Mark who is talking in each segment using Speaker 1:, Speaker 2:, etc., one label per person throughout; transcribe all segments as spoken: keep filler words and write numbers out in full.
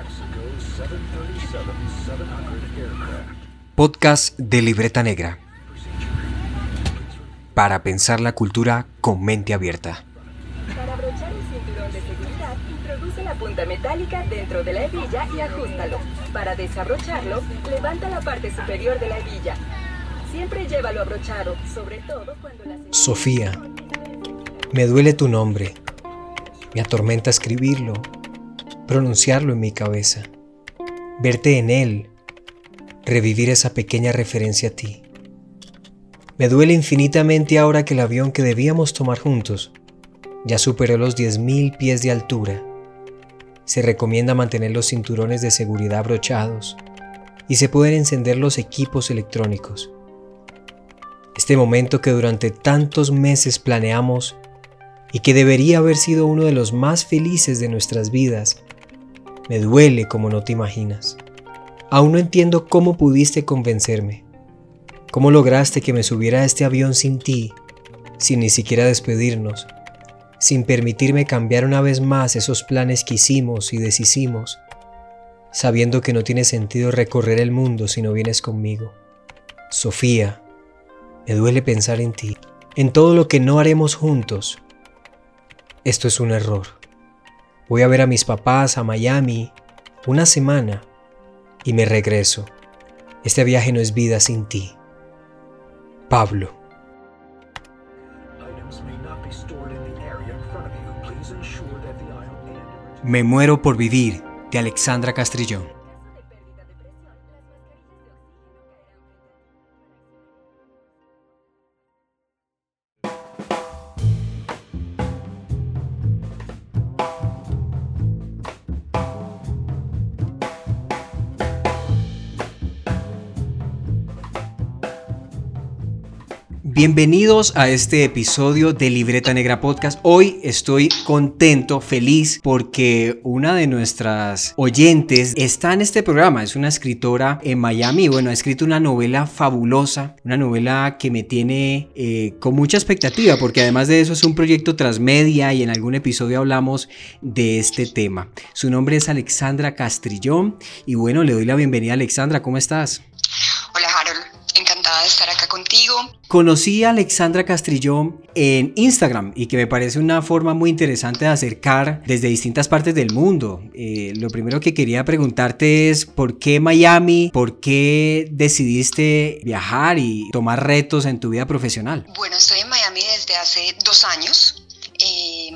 Speaker 1: Podcast de Libreta Negra. Para pensar la cultura con mente abierta.
Speaker 2: Para abrochar el cinturón de seguridad, introduce la punta metálica dentro de la hebilla y ajústalo. Para desabrocharlo, levanta la parte superior de la hebilla. Siempre llévalo abrochado, sobre todo cuando la...
Speaker 1: Sofía, me duele tu nombre. Me atormenta escribirlo, pronunciarlo en mi cabeza, verte en él, revivir esa pequeña referencia a ti. Me duele infinitamente ahora que el avión que debíamos tomar juntos ya superó los diez mil pies de altura. Se recomienda mantener los cinturones de seguridad abrochados y se pueden encender los equipos electrónicos. Este momento que durante tantos meses planeamos y que debería haber sido uno de los más felices de nuestras vidas, me duele como no te imaginas. Aún no entiendo cómo pudiste convencerme, cómo lograste que me subiera a este avión sin ti, sin ni siquiera despedirnos, sin permitirme cambiar una vez más esos planes que hicimos y deshicimos, sabiendo que no tiene sentido recorrer el mundo si no vienes conmigo. Sofía, me duele pensar en ti, en todo lo que no haremos juntos. Esto es un error. Voy a ver a mis papás a Miami una semana y me regreso. Este viaje no es vida sin ti. Pablo. Me muero por vivir, de Alexandra Castrillón. Bienvenidos a este episodio de Libreta Negra Podcast. Hoy estoy contento, feliz, porque una de nuestras oyentes está en este programa. Es una escritora en Miami. Bueno, ha escrito una novela fabulosa, una novela que me tiene eh, con mucha expectativa, porque además de eso es un proyecto transmedia y en algún episodio hablamos de este tema. Su nombre es Alexandra Castrillón y bueno, le doy la bienvenida a Alexandra. ¿Cómo estás?
Speaker 3: Hola Harold, encantada de estar acá contigo.
Speaker 1: Conocí a Alexandra Castrillón en Instagram y que me parece una forma muy interesante de acercar desde distintas partes del mundo. Eh, lo primero que quería preguntarte es ¿por qué Miami? ¿Por qué decidiste viajar y tomar retos en tu vida profesional?
Speaker 3: Bueno, estoy en Miami desde hace dos años. Eh,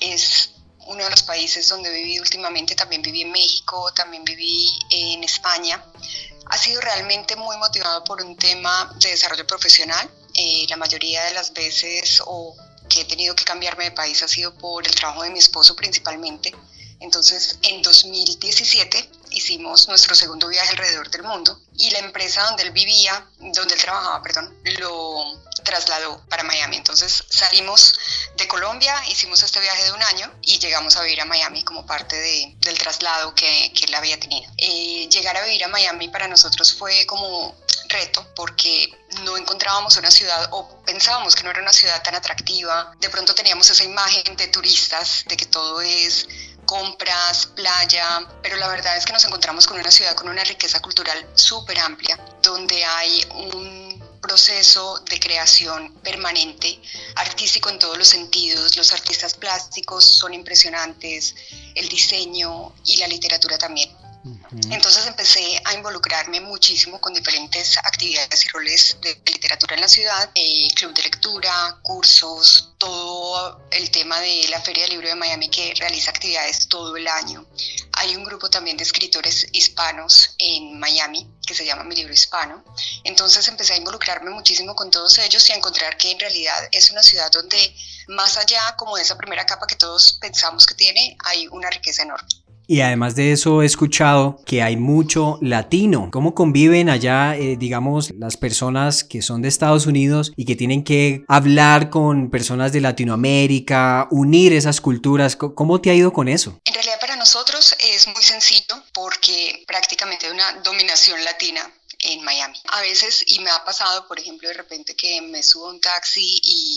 Speaker 3: es uno de los países donde viví últimamente. También viví en México, también viví en España. Ha sido realmente muy motivado por un tema de desarrollo profesional. Eh, la mayoría de las veces o que he tenido que cambiarme de país ha sido por el trabajo de mi esposo principalmente. Entonces, en dos mil diecisiete hicimos nuestro segundo viaje alrededor del mundo y la empresa donde él vivía, donde él trabajaba, perdón, lo trasladó para Miami. Entonces salimos de Colombia, hicimos este viaje de un año y llegamos a vivir a Miami como parte de, del traslado que, que él había tenido. Eh, llegar a vivir a Miami para nosotros fue como reto porque no encontrábamos una ciudad o pensábamos que no era una ciudad tan atractiva. De pronto teníamos esa imagen de turistas, de que todo es compras, playa, pero la verdad es que nos encontramos con una ciudad con una riqueza cultural súper amplia, donde hay un proceso de creación permanente, artístico en todos los sentidos. Los artistas plásticos son impresionantes, el diseño y la literatura también. Entonces empecé a involucrarme muchísimo con diferentes actividades y roles de literatura en la ciudad, eh, club de lectura, cursos, todo el tema de la Feria del Libro de Miami que realiza actividades todo el año. Hay un grupo también de escritores hispanos en Miami que se llama Mi Libro Hispano. Entonces empecé a involucrarme muchísimo con todos ellos y a encontrar que en realidad es una ciudad donde más allá como de esa primera capa que todos pensamos que tiene, hay una riqueza enorme.
Speaker 1: Y además de eso he escuchado que hay mucho latino. ¿Cómo conviven allá, eh, digamos, las personas que son de Estados Unidos y que tienen que hablar con personas de Latinoamérica, unir esas culturas? ¿Cómo te ha ido con eso?
Speaker 3: En realidad para nosotros es muy sencillo porque prácticamente hay una dominación latina en Miami. A veces, y me ha pasado, por ejemplo, de repente que me subo a un taxi y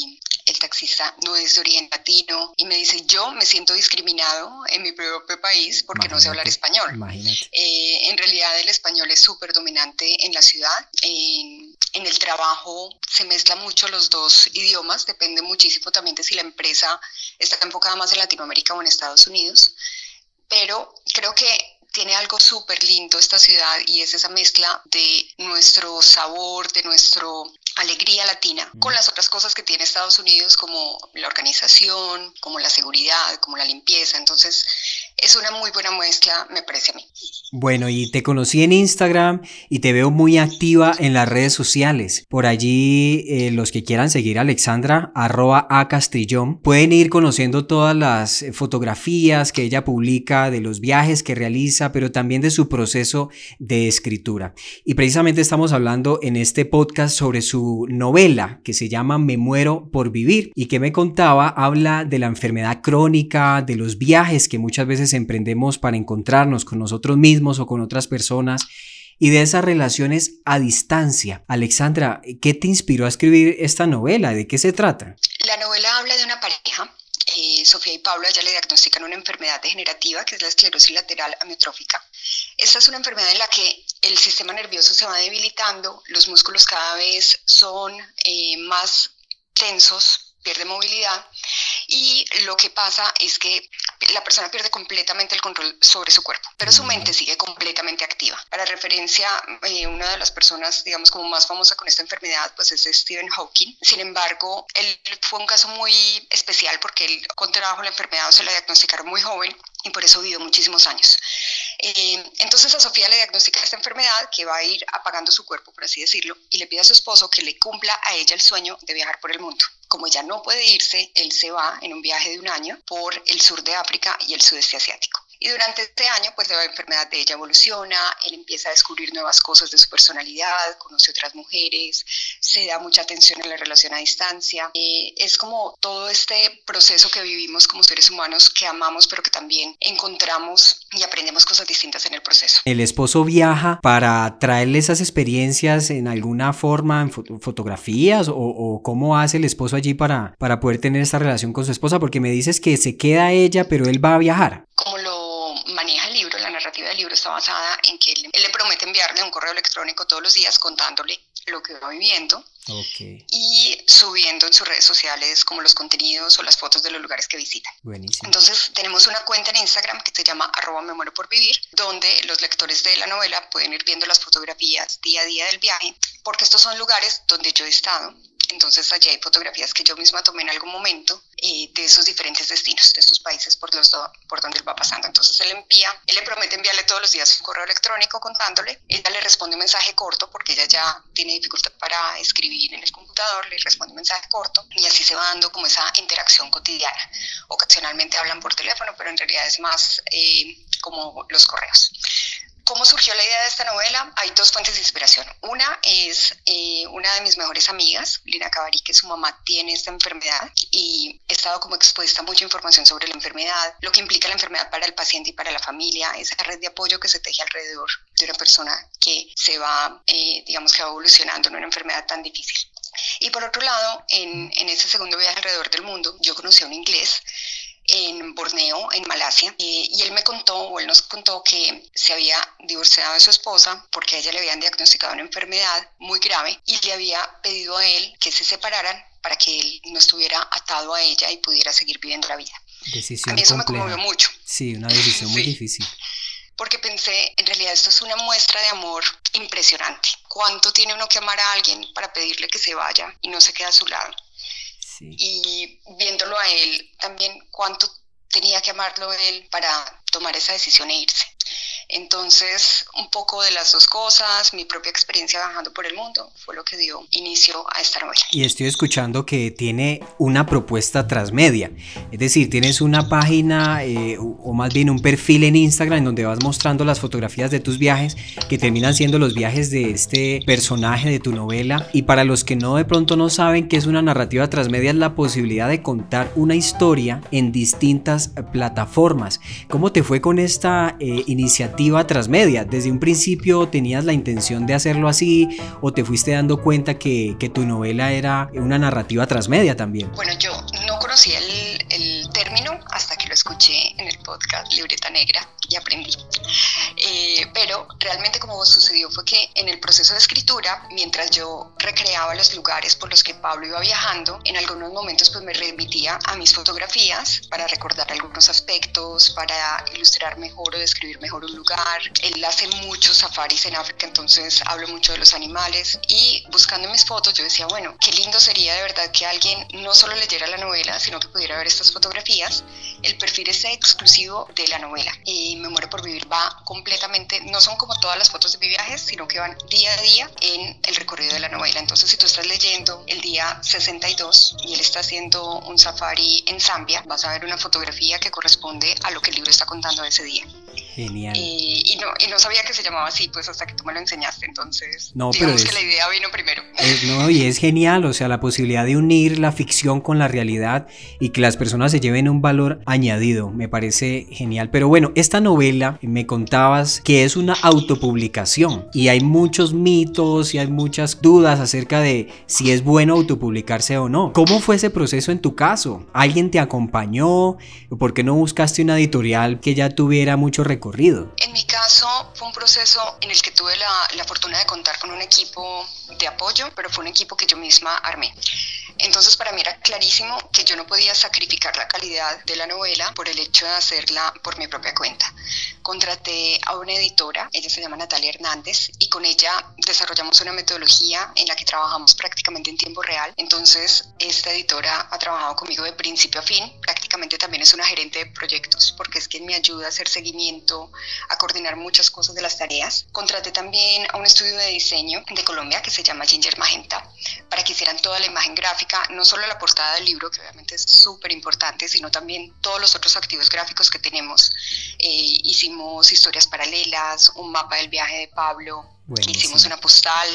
Speaker 3: el taxista no es de origen latino y me dice, yo me siento discriminado en mi propio país porque Imagínate. no sé hablar español. Eh, en realidad el español es súper dominante en la ciudad. En, en el trabajo se mezclan mucho los dos idiomas, depende muchísimo también de si la empresa está enfocada más en Latinoamérica o en Estados Unidos, pero creo que tiene algo súper lindo esta ciudad y es esa mezcla de nuestro sabor, de nuestra alegría latina mm. con las otras cosas que tiene Estados Unidos como la organización, como la seguridad, como la limpieza. Entonces es una muy buena mezcla, me parece a mí.
Speaker 1: Bueno, y te conocí en Instagram y te veo muy activa en las redes sociales. Por allí, eh, los que quieran seguir a Alexandra, arroba a Castrillón, pueden ir conociendo todas las fotografías que ella publica de los viajes que realiza, pero también de su proceso de escritura. Y precisamente estamos hablando en este podcast sobre su novela que se llama Me muero por vivir y que me contaba, habla de la enfermedad crónica, de los viajes que muchas veces emprendemos para encontrarnos con nosotros mismos o con otras personas y de esas relaciones a distancia. Alexandra, ¿qué te inspiró a escribir esta novela? ¿De qué se trata?
Speaker 3: La novela habla de una pareja, eh, Sofía y Pablo. Ya le diagnostican una enfermedad degenerativa que es la esclerosis lateral amiotrófica. Esta es una enfermedad en la que el sistema nervioso se va debilitando, los músculos cada vez son eh, más tensos, pierde movilidad y lo que pasa es que la persona pierde completamente el control sobre su cuerpo, pero su mente sigue completamente activa. Para referencia, eh, una de las personas, digamos, como más famosa con esta enfermedad, pues es Stephen Hawking. Sin embargo, él fue un caso muy especial porque él contrajo la enfermedad o se la diagnosticaron muy joven y por eso vivió muchísimos años. Eh, entonces a Sofía le diagnostica esta enfermedad que va a ir apagando su cuerpo, por así decirlo, y le pide a su esposo que le cumpla a ella el sueño de viajar por el mundo. Como ella no puede irse, él se va en un viaje de un año por el sur de África y el sudeste asiático. Y durante este año, pues la enfermedad de ella evoluciona, él empieza a descubrir nuevas cosas de su personalidad, conoce otras mujeres, se da mucha atención en la relación a distancia. Eh, es como todo este proceso que vivimos como seres humanos que amamos, pero que también encontramos y aprendemos cosas distintas en el proceso.
Speaker 1: ¿El esposo viaja para traerle esas experiencias en alguna forma, en fot- fotografías, o, o cómo hace el esposo allí para, para poder tener esta relación con su esposa? Porque me dices que se queda ella, pero él va a viajar.
Speaker 3: Como lo maneja el libro, la narrativa del libro está basada en que él, él le promete enviarle un correo electrónico todos los días contándole lo que va viviendo okay. y subiendo en sus redes sociales como los contenidos o las fotos de los lugares que visita.
Speaker 1: Buenísimo.
Speaker 3: Entonces tenemos una cuenta en Instagram que se llama arroba me muero por vivir, donde los lectores de la novela pueden ir viendo las fotografías día a día del viaje, porque estos son lugares donde yo he estado. Entonces allí hay fotografías que yo misma tomé en algún momento eh, de esos diferentes destinos, de estos países por, los do, por donde él va pasando. Entonces él envía, él le promete enviarle todos los días un correo electrónico contándole, ella le responde un mensaje corto porque ella ya tiene dificultad para escribir en el computador, le responde un mensaje corto y así se va dando como esa interacción cotidiana. Ocasionalmente hablan por teléfono, pero en realidad es más eh, como los correos. ¿Cómo surgió la idea de esta novela? Hay dos fuentes de inspiración. Una es eh, una de mis mejores amigas, Lina Cabarí, que su mamá tiene esta enfermedad y he estado como expuesta a mucha información sobre la enfermedad, lo que implica la enfermedad para el paciente y para la familia, esa red de apoyo que se teje alrededor de una persona que se va, eh, digamos que va evolucionando en una enfermedad tan difícil. Y por otro lado, en, en ese segundo viaje alrededor del mundo, yo conocí a un inglés en Borneo, en Malasia, eh, y él me contó, o él nos contó que se había divorciado de su esposa porque a ella le habían diagnosticado una enfermedad muy grave y le había pedido a él que se separaran para que él no estuviera atado a ella y pudiera seguir viviendo la vida.
Speaker 1: Decisión
Speaker 3: a mí eso
Speaker 1: compleja.
Speaker 3: Me conmovió mucho.
Speaker 1: Sí, una decisión muy sí. difícil.
Speaker 3: Porque pensé, en realidad esto es una muestra de amor impresionante. ¿Cuánto tiene uno que amar a alguien para pedirle que se vaya y no se quede a su lado? Sí. Y viéndolo a él también, cuánto tenía que amarlo él para tomar esa decisión e irse. Entonces, un poco de las dos cosas, mi propia experiencia viajando por el mundo, fue lo que dio inicio a esta novela.
Speaker 1: Y estoy escuchando que tiene una propuesta transmedia, es decir, tienes una página eh, o más bien un perfil en Instagram en donde vas mostrando las fotografías de tus viajes, que terminan siendo los viajes de este personaje de tu novela. Y para los que no de pronto no saben qué es una narrativa transmedia, es la posibilidad de contar una historia en distintas plataformas. ¿Cómo te fue con esta eh, iniciativa
Speaker 4: narrativa transmedia. ¿Desde un principio tenías la intención de hacerlo así o te fuiste dando cuenta que, que tu novela era una narrativa transmedia también?
Speaker 3: Bueno, yo no conocía el, el término hasta que lo escuché en el podcast Libreta Negra y aprendí. Eh, pero realmente como sucedió fue que en el proceso de escritura, mientras yo recreaba los lugares por los que Pablo iba viajando, en algunos momentos pues me remitía a mis fotografías para recordar algunos aspectos, para ilustrar mejor o describir mejor un lugar. Él hace muchos safaris en África, entonces hablo mucho de los animales, y buscando mis fotos yo decía, bueno, qué lindo sería de verdad que alguien no solo leyera la novela, sino que pudiera ver estas fotografías. El perfil es exclusivo de la novela y Me muero por vivir va completamente, no son como todas las fotos de mi viaje, sino que van día a día en el recorrido de la novela. Entonces, si tú estás leyendo el día sesenta y dos y él está haciendo un safari en Zambia, vas a ver una fotografía que corresponde a lo que el libro está contando ese día.
Speaker 4: Genial.
Speaker 3: Y, y, no, y no sabía que se llamaba así, pues hasta que tú me lo enseñaste, entonces
Speaker 4: no,
Speaker 3: digamos
Speaker 4: pero es,
Speaker 3: que la idea vino primero.
Speaker 4: Es, no, y es genial, o sea, la posibilidad de unir la ficción con la realidad y que las personas se lleven un valor añadido, me parece genial. Pero bueno, esta novela me contabas que es una autopublicación y hay muchos mitos y hay muchas dudas acerca de si es bueno autopublicarse o no. ¿Cómo fue ese proceso en tu caso? ¿Alguien te acompañó? ¿Por qué no buscaste una editorial que ya tuviera mucho recorrido?
Speaker 3: En mi caso fue un proceso en el que tuve la, la fortuna de contar con un equipo de apoyo, pero fue un equipo que yo misma armé. Entonces para mí era clarísimo que yo no podía sacrificar la calidad de la novela por el hecho de hacerla por mi propia cuenta. Contraté a una editora, ella se llama Natalia Hernández, y con ella desarrollamos una metodología en la que trabajamos prácticamente en tiempo real. Entonces esta editora ha trabajado conmigo de principio a fin, prácticamente también es una gerente de proyectos porque es quien me ayuda a hacer seguimiento, a coordinar muchas cosas de las tareas. Contraté también a un estudio de diseño de Colombia que se llama Ginger Magenta para que hicieran toda la imagen gráfica, no solo la portada del libro, que obviamente es súper importante, sino también todos los otros activos gráficos que tenemos. Eh, hicimos historias paralelas, un mapa del viaje de Pablo, buenísimo. Hicimos una postal,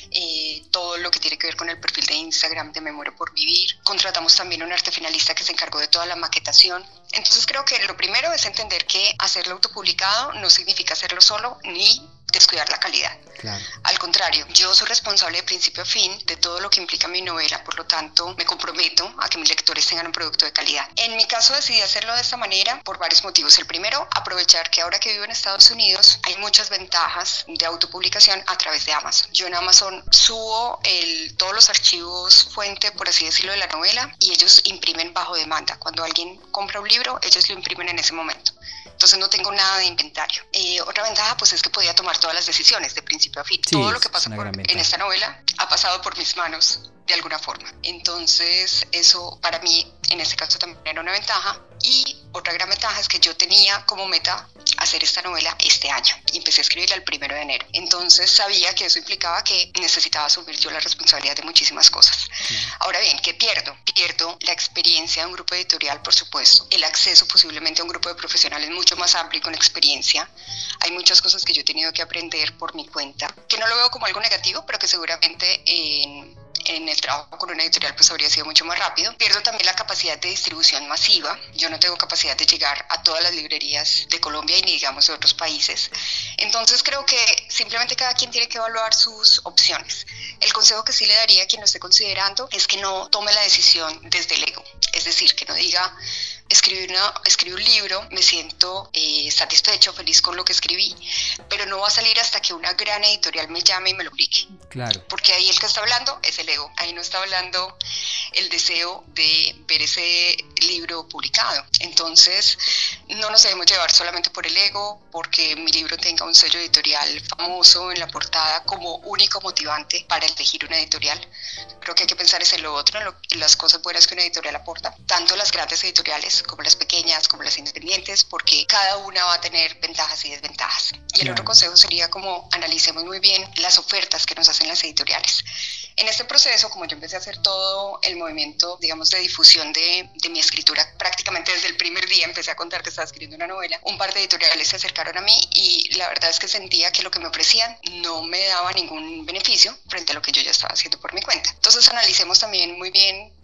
Speaker 3: eh, todo lo que tiene que ver con el perfil de Instagram de Me muero por vivir. Contratamos también a un arte finalista que se encargó de toda la maquetación. Entonces creo que lo primero es entender que hacerlo autopublicado no significa hacerlo solo ni descuidar la calidad.
Speaker 4: Claro.
Speaker 3: Al contrario, yo soy responsable de principio a fin de todo lo que implica mi novela, por lo tanto me comprometo a que mis lectores tengan un producto de calidad. En mi caso decidí hacerlo de esta manera por varios motivos. El primero, aprovechar que ahora que vivo en Estados Unidos hay muchas ventajas de autopublicación a través de Amazon. Yo en Amazon subo el, todos los archivos fuente, por así decirlo, de la novela y ellos imprimen bajo demanda. Cuando alguien compra un libro, ellos lo imprimen en ese momento. Entonces no tengo nada de inventario. Eh, otra ventaja pues es que podía tomar todas las decisiones de principio a fin. Sí, todo lo que pasa por, en esta novela ha pasado por mis manos de alguna forma. Entonces eso para mí en este caso también era una ventaja. Y otra gran ventaja es que yo tenía como meta hacer esta novela este año y empecé a escribirla el primero de enero. Entonces sabía que eso implicaba que necesitaba asumir yo la responsabilidad de muchísimas cosas. Sí. Ahora bien, ¿qué pierdo? Pierdo la experiencia de un grupo editorial, por supuesto, el acceso posiblemente a un grupo de profesionales mucho más amplio y con experiencia. Hay muchas cosas que yo he tenido que aprender por mi cuenta, que no lo veo como algo negativo, pero que seguramente en... en el trabajo con una editorial pues habría sido mucho más rápido. Pierdo también la capacidad de distribución masiva. Yo no tengo capacidad de llegar a todas las librerías de Colombia y ni digamos de otros países. Entonces creo que simplemente cada quien tiene que evaluar sus opciones. El consejo que sí le daría a quien lo esté considerando es que no tome la decisión desde el ego. Es decir, que no diga escribí, una, escribí un libro, me siento eh, satisfecho, feliz con lo que escribí, pero no va a salir hasta que una gran editorial me llame y me lo publique.
Speaker 4: Claro.
Speaker 3: Porque ahí el que está hablando es el ego, ahí no está hablando el deseo de ver ese libro publicado. Entonces, no nos debemos llevar solamente por el ego, porque mi libro tenga un sello editorial famoso en la portada como único motivante para elegir una editorial. Creo que hay que pensar en lo otro, en, lo, en las cosas buenas que una editorial aporta, tanto las grandes editoriales como las pequeñas, como las independientes, porque cada una va a tener ventajas y desventajas. Y el claro. otro consejo sería como analicemos muy bien las ofertas que nos hacen las editoriales. En este proceso, como yo empecé a hacer todo el movimiento, digamos, de difusión de, de mi escritura, prácticamente desde el primer día empecé a contar que estaba escribiendo una novela, un par de editoriales se acercaron a mí y la verdad es que sentía que lo que me ofrecían no me daba ningún beneficio frente a lo que yo ya estaba haciendo por mi cuenta. Entonces analicemos también muy bien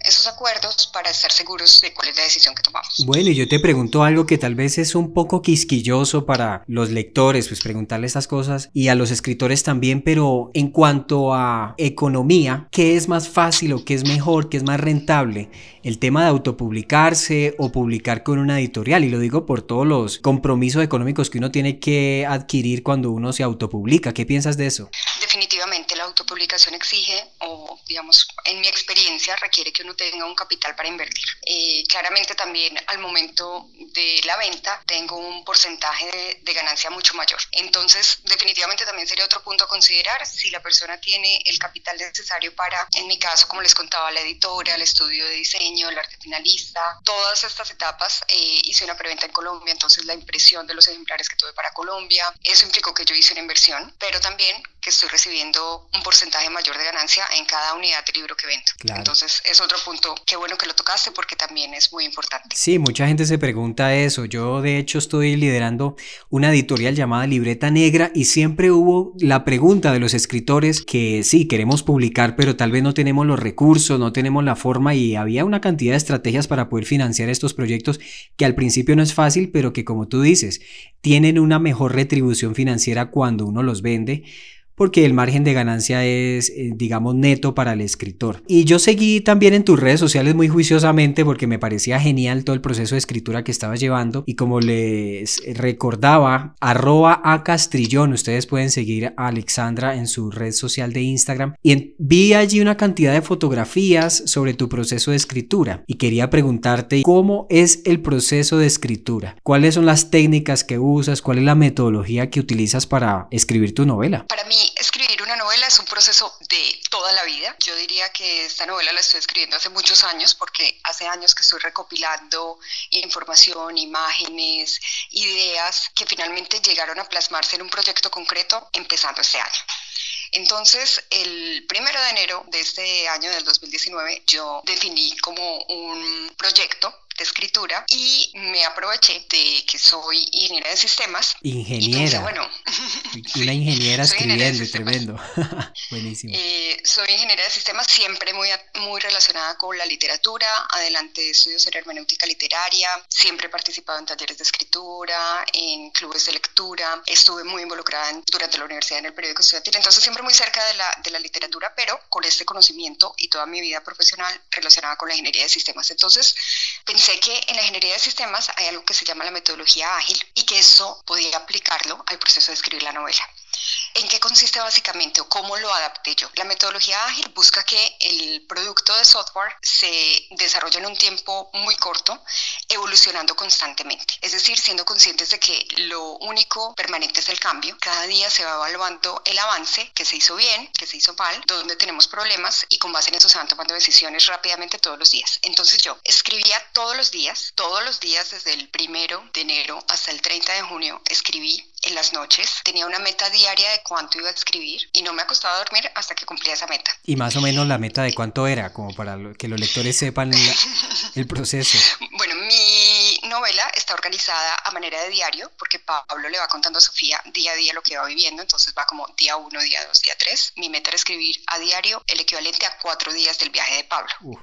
Speaker 3: esos acuerdos para estar seguros de cuál es la decisión que tomamos.
Speaker 4: Bueno, y yo te pregunto algo que tal vez es un poco quisquilloso para los lectores, pues preguntarle estas cosas y a los escritores también, pero en cuanto a economía, ¿qué es más fácil o qué es mejor, qué es más rentable? ¿El tema de autopublicarse o publicar con una editorial? Y lo digo por todos los compromisos económicos que uno tiene que adquirir cuando uno se autopublica. ¿Qué piensas de eso?
Speaker 3: Definitivamente la autopublicación exige, o digamos, en mi experiencia requiere que uno tenga un capital para invertir. Eh, claramente también al momento de la venta tengo un porcentaje de, de ganancia mucho mayor. Entonces, definitivamente también sería otro punto a considerar si la persona tiene el capital necesario para, en mi caso, como les contaba, la editora, el estudio de diseño, el arte finalista, todas estas etapas. Eh, hice una preventa en Colombia, entonces la impresión de los ejemplares que tuve para Colombia, eso implicó que yo hice una inversión, pero también que estoy recibiendo un porcentaje mayor de ganancia en cada unidad de libro que vendo. Claro. Entonces es otro punto, qué bueno que lo tocaste porque también es muy importante.
Speaker 4: Sí, mucha gente se pregunta eso. Yo de hecho estoy liderando una editorial llamada Libreta Negra y siempre hubo la pregunta de los escritores que sí, queremos publicar, pero tal vez no tenemos los recursos, no tenemos la forma, y había una cantidad de estrategias para poder financiar estos proyectos que al principio no es fácil, pero que, como tú dices, tienen una mejor retribución financiera cuando uno los vende, porque el margen de ganancia es, eh, digamos, neto para el escritor. Y yo seguí también en tus redes sociales muy juiciosamente porque me parecía genial todo el proceso de escritura que estabas llevando, y como les recordaba, arroba a Castrillón, ustedes pueden seguir a Alexandra en su red social de Instagram, y en, vi allí una cantidad de fotografías sobre tu proceso de escritura, y quería preguntarte cómo es el proceso de escritura, cuáles son las técnicas que usas, cuál es la metodología que utilizas para escribir tu novela.
Speaker 3: Para mí, escribir una novela es un proceso de toda la vida. Yo diría que esta novela la estoy escribiendo hace muchos años, porque hace años que estoy recopilando información, imágenes, ideas que finalmente llegaron a plasmarse en un proyecto concreto empezando este año. Entonces, el primero de enero de este año, del dos mil diecinueve, yo definí como un proyecto de escritura y me aproveché de que soy ingeniera de sistemas.
Speaker 4: Ingeniera.
Speaker 3: Y pensé, bueno,
Speaker 4: una ingeniera
Speaker 3: sí,
Speaker 4: escribiendo, tremendo. Buenísimo.
Speaker 3: Eh, soy ingeniera de sistemas, siempre muy, muy relacionada con la literatura. Adelante estudios en hermenéutica literaria. Siempre he participado en talleres de escritura, en clubes de lectura. Estuve muy involucrada en, durante la universidad en el periódico estudiantil. Entonces siempre muy cerca de la, de la literatura, pero con este conocimiento y toda mi vida profesional relacionada con la ingeniería de sistemas. Entonces pensé que en la ingeniería de sistemas hay algo que se llama la metodología ágil y que eso podía aplicarlo al proceso de escribir la novela. ¿En qué consiste básicamente o cómo lo adapté yo? La metodología ágil busca que el producto de software se desarrolle en un tiempo muy corto, evolucionando constantemente. Es decir, siendo conscientes de que lo único permanente es el cambio. Cada día se va evaluando el avance, que se hizo bien, que se hizo mal, donde tenemos problemas, y con base en eso se van tomando decisiones rápidamente todos los días. Entonces yo escribía todos los días, todos los días desde el primero de enero hasta el treinta de junio, escribí en las noches. Tenía una meta diaria de cuánto iba a escribir y no me acostaba a dormir hasta que cumplía esa meta.
Speaker 4: Y más o menos la meta de cuánto era, como para que los lectores sepan la, el proceso.
Speaker 3: Bueno, mi novela está organizada a manera de diario, porque Pablo le va contando a Sofía día a día lo que va viviendo, entonces va como día uno, día dos, día tres. Mi meta era escribir a diario el equivalente a cuatro días del viaje de Pablo. Uh.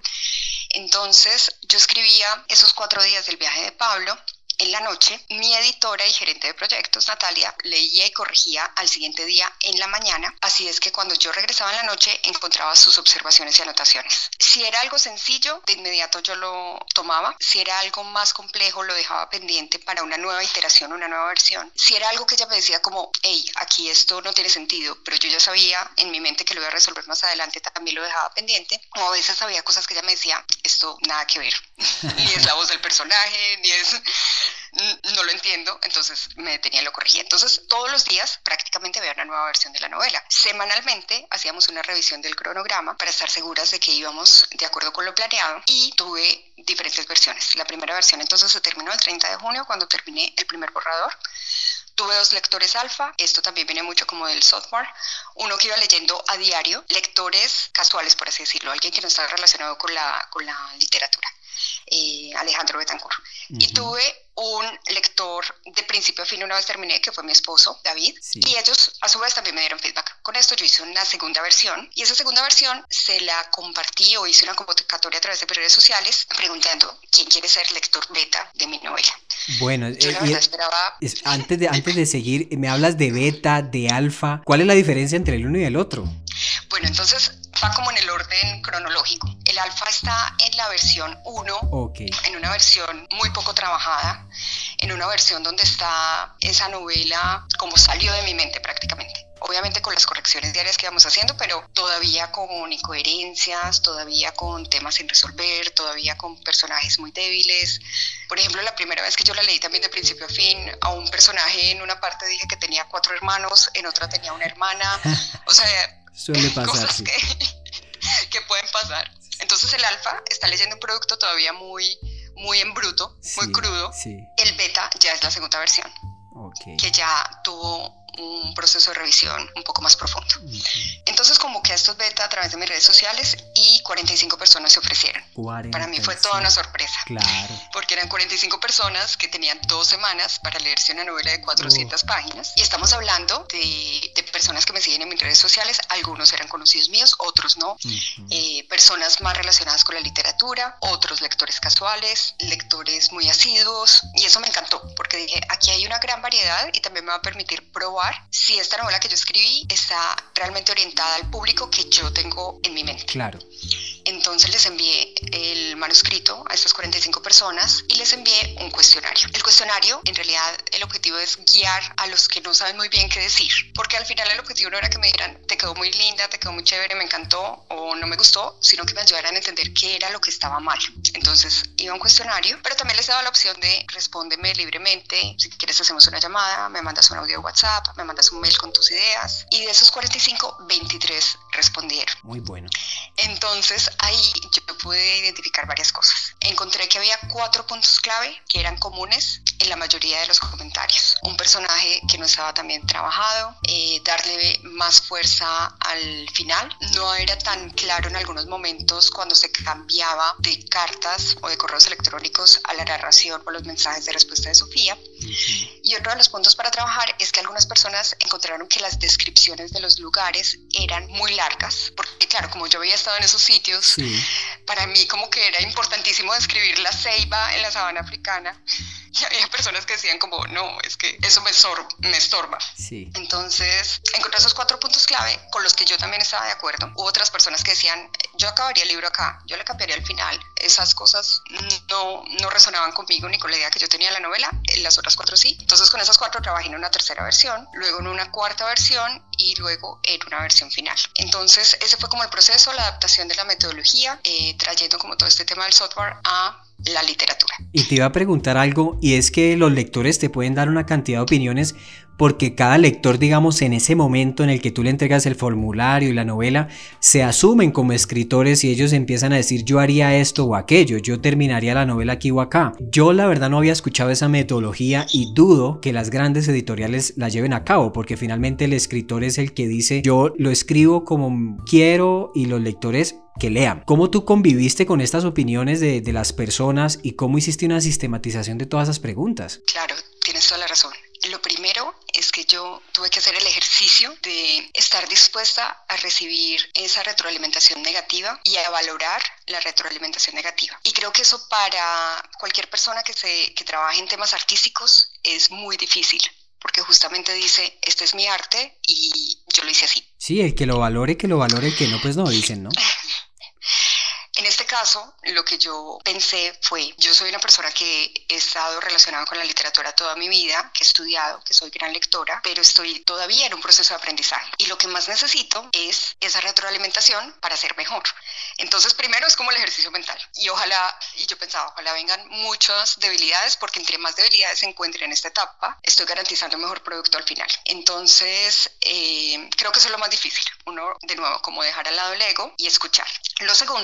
Speaker 3: Entonces yo escribía esos cuatro días del viaje de Pablo. En la noche, mi editora y gerente de proyectos, Natalia, leía y corregía al siguiente día en la mañana. Así es que cuando yo regresaba en la noche, encontraba sus observaciones y anotaciones. Si era algo sencillo, de inmediato yo lo tomaba. Si era algo más complejo, lo dejaba pendiente para una nueva iteración, una nueva versión. Si era algo que ella me decía como, hey, aquí esto no tiene sentido, pero yo ya sabía en mi mente que lo iba a resolver más adelante, también lo dejaba pendiente. O a veces había cosas que ella me decía, esto nada que ver. Ni es la voz del personaje, ni es... no lo entiendo, entonces me detenía y lo corregía. Entonces todos los días prácticamente había una nueva versión de la novela. Semanalmente hacíamos una revisión del cronograma para estar seguras de que íbamos de acuerdo con lo planeado, y tuve diferentes versiones. La primera versión entonces se terminó el treinta de junio, cuando terminé el primer borrador. Tuve dos lectores alfa, esto también viene mucho como del software, uno que iba leyendo a diario, lectores casuales por así decirlo, alguien que no está relacionado con la, con la literatura. eh, Alejandro Betancourt. Uh-huh. Y tuve un lector de principio a fin una vez terminé, que fue mi esposo, David, sí. Y ellos a su vez también me dieron feedback. Con esto yo hice una segunda versión, y esa segunda versión se la compartí o hice una convocatoria a través de redes sociales preguntando quién quiere ser lector beta de mi novela.
Speaker 4: Bueno,
Speaker 3: yo la verdad eh, esperaba...
Speaker 4: Es, antes, de, antes de seguir, me hablas de beta, de alfa. ¿Cuál es la diferencia entre el uno y el otro?
Speaker 3: Bueno, entonces va como en el orden cronológico. El alfa está en la versión uno, okay. En una versión muy poco trabajada, en una versión donde está esa novela como salió de mi mente prácticamente. Obviamente con las correcciones diarias que vamos haciendo, pero todavía con incoherencias, todavía con temas sin resolver, todavía con personajes muy débiles. Por ejemplo, la primera vez que yo la leí también de principio a fin, a un personaje en una parte dije que tenía cuatro hermanos, en otra tenía una hermana. O sea,
Speaker 4: suele pasar,
Speaker 3: cosas
Speaker 4: sí.
Speaker 3: que, que pueden pasar. Entonces el alfa está leyendo un producto todavía muy, muy en bruto, sí, muy crudo.
Speaker 4: Sí.
Speaker 3: El beta ya es la segunda versión,
Speaker 4: okay.
Speaker 3: Que ya tuvo un proceso de revisión un poco más profundo. Uh-huh. Entonces convoqué a estos beta a través de mis redes sociales y cuarenta y cinco personas se ofrecieron. cuarenta y cinco. Para mí fue toda una sorpresa.
Speaker 4: Claro.
Speaker 3: Porque eran cuarenta y cinco personas que tenían dos semanas para leerse una novela de cuatrocientas uh. páginas. Y estamos hablando de, de personas que me siguen en mis redes sociales. Algunos eran conocidos míos, otros no. Uh-huh. Eh, personas más relacionadas con la literatura, otros lectores casuales, lectores muy asiduos. Y eso me encantó, porque dije, aquí hay una gran variedad y también me va a permitir probar si esta novela que yo escribí está realmente orientada al público que yo tengo en mi mente.
Speaker 4: Claro.
Speaker 3: Entonces les envié el manuscrito a estas cuarenta y cinco personas y les envié un cuestionario. El cuestionario, en realidad, el objetivo es guiar a los que no saben muy bien qué decir, porque al final el objetivo no era que me dijeran, te quedó muy linda, te quedó muy chévere, me encantó o no me gustó, sino que me ayudaran a entender qué era lo que estaba mal. Entonces iba un cuestionario, pero también les daba la opción de respóndeme libremente, si quieres hacemos una llamada, me mandas un audio de WhatsApp, me mandas un mail con tus ideas, y de esos cuarenta y cinco, veintitrés respondieron.
Speaker 4: Muy bueno.
Speaker 3: Entonces ahí yo pude identificar varias cosas. Encontré que había cuatro puntos clave que eran comunes en la mayoría de los comentarios. Un personaje que no estaba tan bien trabajado, eh, darle más fuerza al final. No era tan claro en algunos momentos cuando se cambiaba de cartas o de correos electrónicos a la narración o los mensajes de respuesta de Sofía. Uh-huh. Y otro de los puntos para trabajar es que algunas personas encontraron que las descripciones de los lugares eran muy largas, porque claro, como yo había estado en esos sitios, sí. Para mí como que era importantísimo describir la ceiba en la sabana africana, y había personas que decían como, no, es que eso me, estorba, me estorba.
Speaker 4: Sí.
Speaker 3: Entonces encontré esos cuatro puntos clave con los que yo también estaba de acuerdo. Hubo otras personas que decían, yo acabaría el libro acá, yo le cambiaría el final. Esas cosas no, no resonaban conmigo ni con la idea que yo tenía de la novela, las otras cuatro sí. Entonces con esas cuatro trabajé en una tercera versión, luego en una cuarta versión y luego en una versión final. Entonces ese fue como el proceso, la adaptación de la metodología, eh, trayendo como todo este tema del software a la literatura.
Speaker 4: Y te iba a preguntar algo, y es que los lectores te pueden dar una cantidad de opiniones, porque cada lector, digamos, en ese momento en el que tú le entregas el formulario y la novela, se asumen como escritores y ellos empiezan a decir, yo haría esto o aquello, yo terminaría la novela aquí o acá. Yo la verdad no había escuchado esa metodología y dudo que las grandes editoriales la lleven a cabo, porque finalmente el escritor es el que dice, yo lo escribo como quiero y los lectores que lean. ¿Cómo tú conviviste con estas opiniones de, de las personas y cómo hiciste una sistematización de todas esas preguntas?
Speaker 3: Claro, tienes toda la razón. Lo primero es que yo tuve que hacer el ejercicio de estar dispuesta a recibir esa retroalimentación negativa y a valorar la retroalimentación negativa. Y creo que eso para cualquier persona que, se, que trabaje en temas artísticos es muy difícil, porque justamente dice, este es mi arte y yo lo hice así.
Speaker 4: Sí, el que lo valore, que lo valore, el que no, pues no, dicen, ¿no?
Speaker 3: En este caso, lo que yo pensé fue, yo soy una persona que he estado relacionada con la literatura toda mi vida, que he estudiado, que soy gran lectora, pero estoy todavía en un proceso de aprendizaje. Y lo que más necesito es esa retroalimentación para ser mejor. Entonces, primero es como el ejercicio mental. Y ojalá, y yo pensaba, ojalá vengan muchas debilidades, porque entre más debilidades se encuentren en esta etapa, estoy garantizando un mejor producto al final. Entonces, eh, creo que eso es lo más difícil. Uno, de nuevo, como dejar al lado el ego y escuchar. Lo segundo es tener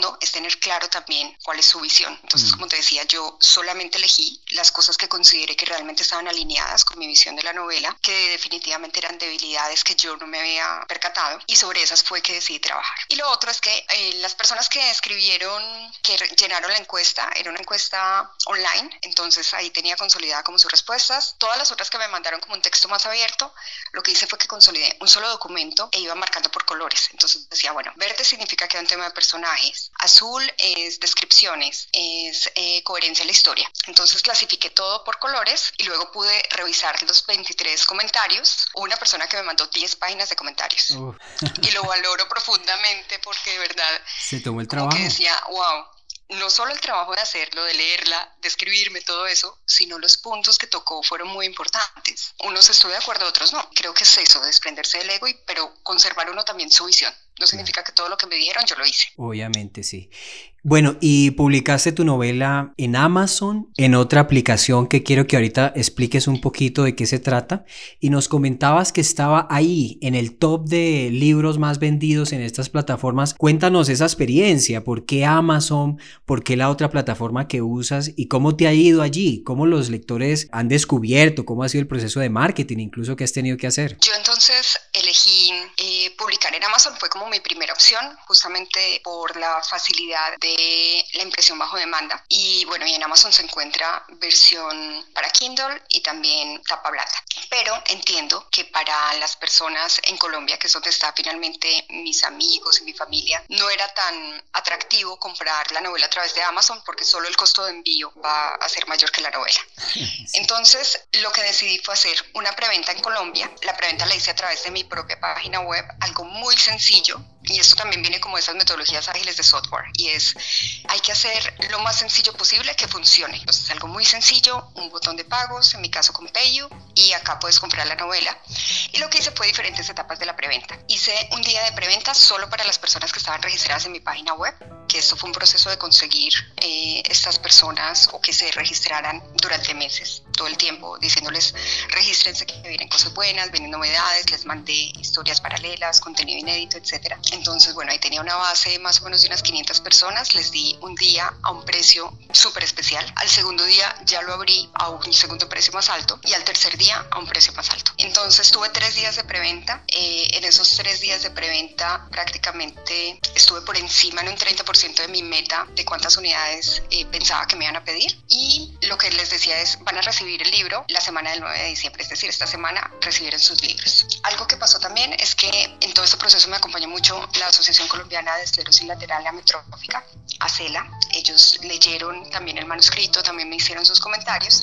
Speaker 3: tener claro también cuál es su visión. Entonces, mm. como te decía, yo solamente elegí las cosas que consideré que realmente estaban alineadas con mi visión de la novela, que definitivamente eran debilidades que yo no me había percatado, y sobre esas fue que decidí trabajar. Y lo otro es que eh, las personas que escribieron, que llenaron la encuesta, era una encuesta online, entonces ahí tenía consolidada como sus respuestas. Todas las otras que me mandaron como un texto más abierto, lo que hice fue que consolidé un solo documento e iba marcando por colores. Entonces decía, bueno, verde significa que hay un tema de personajes, azul es descripciones, es eh, coherencia en la historia. Entonces clasifiqué todo por colores y luego pude revisar los veintitrés comentarios. Hubo una persona que me mandó diez páginas de comentarios uh. y lo valoro profundamente porque de verdad
Speaker 4: se tomó el trabajo.
Speaker 3: Que decía, wow, no solo el trabajo de hacerlo, de leerla, de escribirme, todo eso, sino los puntos que tocó fueron muy importantes. Unos estoy de acuerdo, otros no. Creo que es eso, desprenderse del ego, y, pero conservar uno también su visión. No significa que todo lo que me dijeron yo lo hice.
Speaker 4: Obviamente sí. Bueno, y publicaste tu novela en Amazon, en otra aplicación que quiero que ahorita expliques un poquito de qué se trata, y nos comentabas que estaba ahí en el top de libros más vendidos en estas plataformas. Cuéntanos esa experiencia, ¿por qué Amazon? ¿Por qué la otra plataforma que usas? ¿Y cómo te ha ido allí? ¿Cómo los lectores han descubierto? ¿Cómo ha sido el proceso de marketing incluso que has tenido que hacer?
Speaker 3: Yo entonces elegí eh, publicar en Amazon, fue como mi primera opción, justamente por la facilidad de la impresión bajo demanda. Y bueno, y en Amazon se encuentra versión para Kindle y también tapa blanda. Pero entiendo que para las personas en Colombia, que es donde está finalmente mis amigos y mi familia, no era tan atractivo comprar la novela a través de Amazon porque solo el costo de envío va a ser mayor que la novela. Entonces, lo que decidí fue hacer una preventa en Colombia. La preventa la hice a través de mi propia página web, algo muy sencillo. Y esto también viene como esas metodologías ágiles de software, y es, hay que hacer lo más sencillo posible que funcione. Entonces, algo muy sencillo, un botón de pagos, en mi caso con PayU, y acá puedes comprar la novela. Y lo que hice fue diferentes etapas de la preventa. Hice un día de preventa solo para las personas que estaban registradas en mi página web, que esto fue un proceso de conseguir eh, estas personas o que se registraran durante meses, todo el tiempo, diciéndoles, regístrense que vienen cosas buenas, vienen novedades, les mandé historias paralelas, contenido inédito, etcétera. Entonces, bueno, ahí tenía una base más o menos de unas quinientas personas, les di un día a un precio súper especial, al segundo día ya lo abrí a un segundo precio más alto y al tercer día a un precio más alto. Entonces tuve tres días de preventa, eh, en esos tres días de preventa prácticamente estuve por encima en un treinta por ciento de mi meta de cuántas unidades eh, pensaba que me iban a pedir, y lo que les decía es, van a recibir el libro la semana del nueve de diciembre, es decir, esta semana recibieron sus libros. Algo que pasó también es que en todo este proceso me acompañó mucho la Asociación Colombiana de Esclerosis Lateral Amiotrófica, ACELA. Ellos leyeron también el manuscrito, también me hicieron sus comentarios,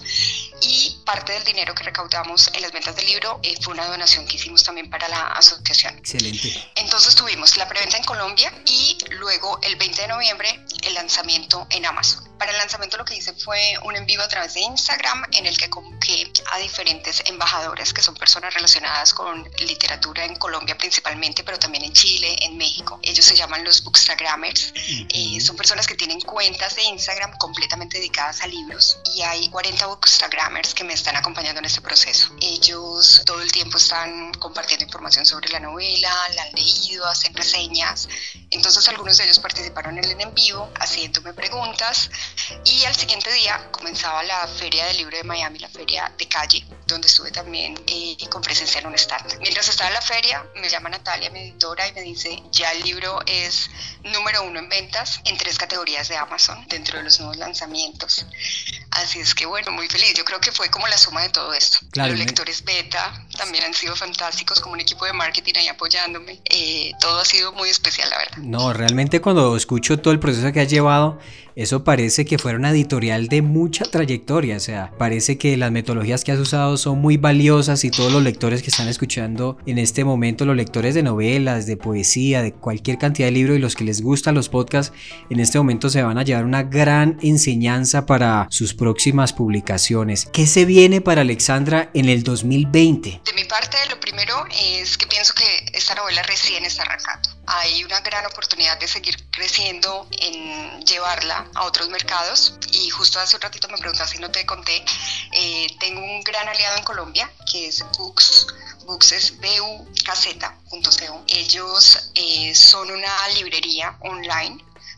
Speaker 3: y parte del dinero que recaudamos en las ventas del libro eh, fue una donación que hicimos también para la asociación.
Speaker 4: Excelente.
Speaker 3: Entonces tuvimos la preventa en Colombia y luego el veinte de noviembre el lanzamiento en Amazon. Para el lanzamiento lo que hice fue un en vivo a través de Instagram, en el que convoqué a diferentes embajadores que son personas relacionadas con literatura en Colombia principalmente, pero también en Chile, en México. Ellos se llaman los Bookstagrammers. Uh-huh. Eh, son personas que tienen cuentas de Instagram completamente dedicadas a libros, y hay cuarenta Bookstagrammers que me están acompañando en este proceso. Ellos todo el tiempo están compartiendo información sobre la novela, la han leído, hacen reseñas. Entonces algunos de ellos participaron en el en vivo haciéndome preguntas, y al siguiente día comenzaba la Feria del Libro de Miami, la Feria de Calle, donde estuve también eh, con presencia en un stand. Mientras estaba en la feria, me llama Natalia, mi editora, y me dice, ya el libro es número uno en ventas en tres categorías de Amazon, dentro de los nuevos lanzamientos. Así es que bueno, muy feliz. Yo creo que fue como la suma de todo esto. Claro, los lectores beta también han sido fantásticos, como un equipo de marketing ahí apoyándome. Eh, todo ha sido muy especial, la verdad.
Speaker 4: No, realmente cuando escucho todo el proceso que has llevado, eso parece que fuera una editorial de mucha trayectoria. O sea, parece que las metodologías que has usado son muy valiosas, y todos los lectores que están escuchando en este momento, los lectores de novelas, de poesía, de cualquier cantidad de libros, y los que les gustan los podcasts, en este momento se van a llevar una gran enseñanza para sus próximas publicaciones. ¿Qué se viene para Alexandra en el dos mil veinte?
Speaker 3: De mi parte, lo primero es que pienso que esta novela recién está arrancando. Hay una gran oportunidad de seguir creciendo en llevarla a otros mercados, y justo hace un ratito me preguntaste si no te conté, eh, tengo un gran aliado en Colombia que es Books. Books es b u k z punto co. Ellos eh, son una librería online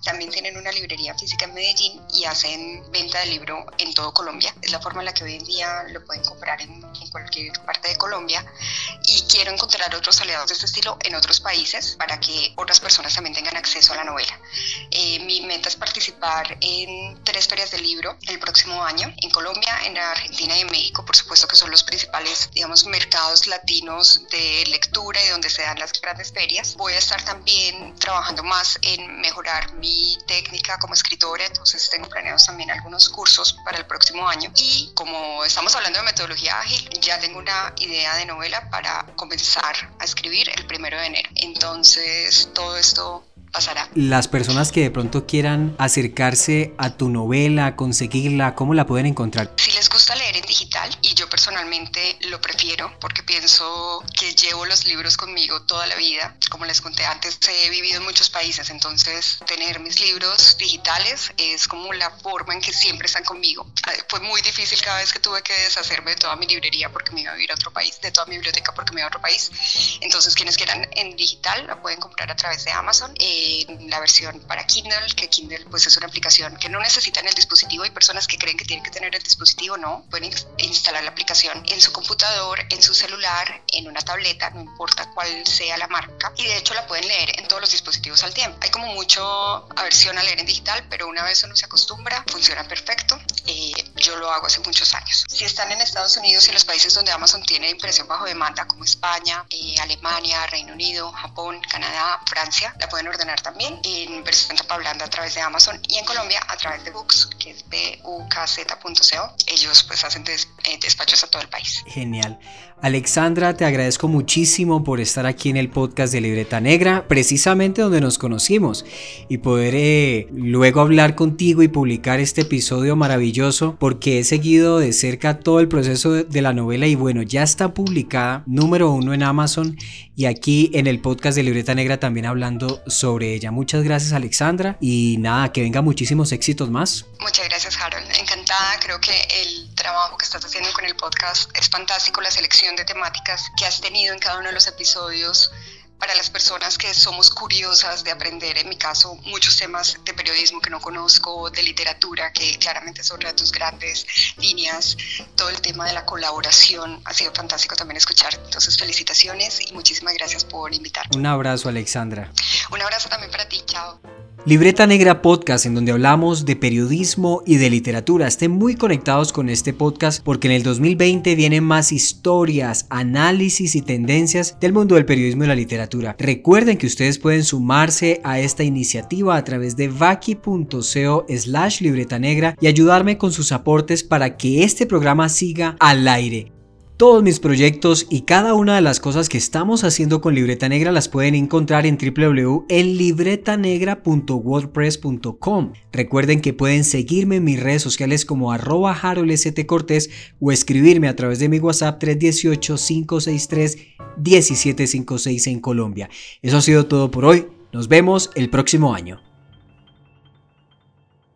Speaker 3: también tienen una librería física en Medellín y hacen venta de libro en todo Colombia. Es la forma en la que hoy en día lo pueden comprar en, en cualquier parte de Colombia, y quiero encontrar otros aliados de este estilo en otros países para que otras personas también tengan acceso a la novela. Eh, mi meta es participar en tres ferias del libro el próximo año, en Colombia, en Argentina y en México, por supuesto, que son los principales, digamos, mercados latinos de lectura y donde se dan las grandes ferias. Voy a estar también trabajando más en mejorar mi técnica como escritora, entonces tengo planeados también algunos cursos para el próximo año. Y como estamos hablando de metodología ágil, ya tengo una idea de novela para comenzar a escribir el primero de enero. Entonces todo esto pasará.
Speaker 4: Las personas que de pronto quieran acercarse a tu novela, conseguirla, ¿cómo la pueden encontrar?
Speaker 3: Si les gusta leer en digital, y yo personalmente lo prefiero porque pienso que llevo los libros conmigo toda la vida. Como les conté antes, he vivido en muchos países, entonces tener mis libros digitales es como la forma en que siempre están conmigo. Fue muy difícil cada vez que tuve que deshacerme de toda mi librería porque me iba a vivir a otro país, de toda mi biblioteca porque me iba a otro país. Entonces quienes quieran en digital la pueden comprar a través de Amazon. Eh, la versión para Kindle, que Kindle pues es una aplicación que no necesitan el dispositivo. Hay personas que creen que tienen que tener el dispositivo, no, pueden instalar la aplicación en su computador, en su celular, en una tableta, no importa cuál sea la marca, y de hecho la pueden leer en todos los dispositivos al tiempo. Hay como mucho aversión a leer en digital, pero una vez uno se acostumbra, funciona perfecto. Eh, yo lo hago hace muchos años. Si están en Estados Unidos y en los países donde Amazon tiene impresión bajo demanda, como España, eh, Alemania, Reino Unido, Japón, Canadá, Francia, la pueden ordenar también en versión tapablanda a través de Amazon, y en Colombia a través de Books, que es b u k z punto co. Ellos pues hacen des, eh, despachos a todo el país.
Speaker 4: Genial. Alexandra, te agradezco muchísimo por estar aquí en el podcast de Libreta Negra, precisamente donde nos conocimos, y poder eh, luego hablar contigo y publicar este episodio maravilloso, porque he seguido de cerca todo el proceso de, de la novela, y bueno, ya está publicada, número uno en Amazon, y aquí en el podcast de Libreta Negra también hablando sobre ella. Muchas gracias, Alexandra, y nada, que venga muchísimos éxitos más.
Speaker 3: Muchas gracias, Harold. Encantada, creo que el trabajo que estás haciendo con el podcast es fantástico, la selección de temáticas que has tenido en cada uno de los episodios para las personas que somos curiosas de aprender. En mi caso, muchos temas de periodismo que no conozco, de literatura, que claramente son una de tus grandes líneas. Todo el tema de la colaboración ha sido fantástico también escuchar. Entonces, felicitaciones y muchísimas gracias por invitarme.
Speaker 4: Un abrazo, Alexandra.
Speaker 3: Un abrazo también para ti. Chao.
Speaker 4: Libreta Negra Podcast, en donde hablamos de periodismo y de literatura. Estén muy conectados con este podcast porque en el dos mil veinte vienen más historias, análisis y tendencias del mundo del periodismo y la literatura. Recuerden que ustedes pueden sumarse a esta iniciativa a través de vaki punto co slash libreta negra y ayudarme con sus aportes para que este programa siga al aire. Todos mis proyectos y cada una de las cosas que estamos haciendo con Libreta Negra las pueden encontrar en w w w punto el libreta negra punto wordpress punto com. Recuerden que pueden seguirme en mis redes sociales como arroba harold st cortés o escribirme a través de mi WhatsApp tres uno ocho, cinco seis tres, uno siete cinco seis en Colombia. Eso ha sido todo por hoy. Nos vemos el próximo año.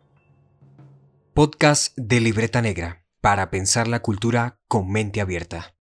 Speaker 4: Podcast de Libreta Negra, para pensar la cultura con mente abierta.